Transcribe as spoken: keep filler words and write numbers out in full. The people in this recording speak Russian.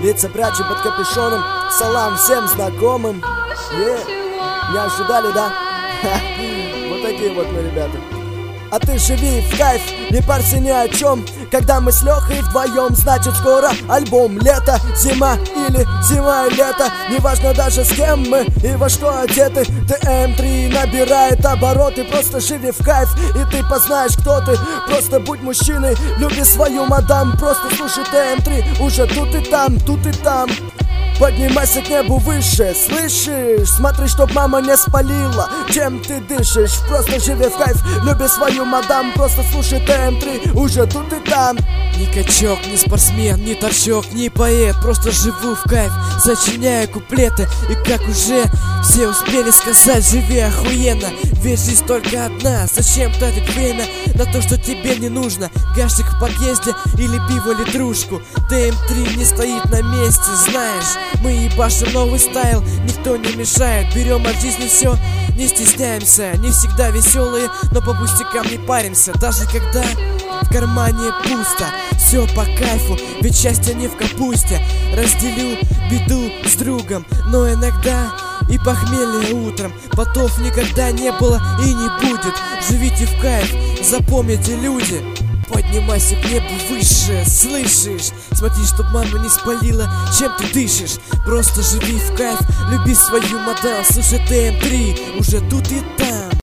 лица прячем под капюшоном. Салам всем знакомым. Е, не ожидали, да? Вот такие вот мы ребята. А ты живи в кайф, не парься ни о чем. Когда мы с Лехой вдвоем, значит скоро альбом. Лето, зима или зима и лето, неважно даже с кем мы и во что одеты. тэ эм три набирает обороты, просто живи в кайф, и ты познаешь, кто ты. Просто будь мужчиной, люби свою мадам. Просто слушай тэ эм три, уже тут и там, тут и там. Поднимайся к небу выше, слышишь? Смотри, чтоб мама не спалила, чем ты дышишь. Просто живи в кайф, люби свою мадам. Просто слушай тэ эм три, уже тут и там. Ни качок, ни спортсмен, ни торчок, ни поэт. Просто живу в кайф, сочиняю куплеты. И как уже все успели сказать, живи охуенно, ведь жизнь только одна. Зачем тратить время на то, что тебе не нужно? Гашик в подъезде или пиво, или дружку. тэ эм три не стоит на месте, знаешь. Мы ебашим новый стайл, никто не мешает. Берем от жизни все, не стесняемся. Не всегда веселые, но по пустякам не паримся. Даже когда в кармане пусто, все по кайфу, ведь счастье не в капусте. Разделю беду с другом, но иногда и похмелье утром. Потов никогда не было и не будет. Живите в кайф, запомните, люди. Поднимайся к небу выше, слышишь? Смотри, чтоб мама не спалила, чем ты дышишь. Просто живи в кайф, люби свою мадам. Слушай тэ эм три, уже тут и там.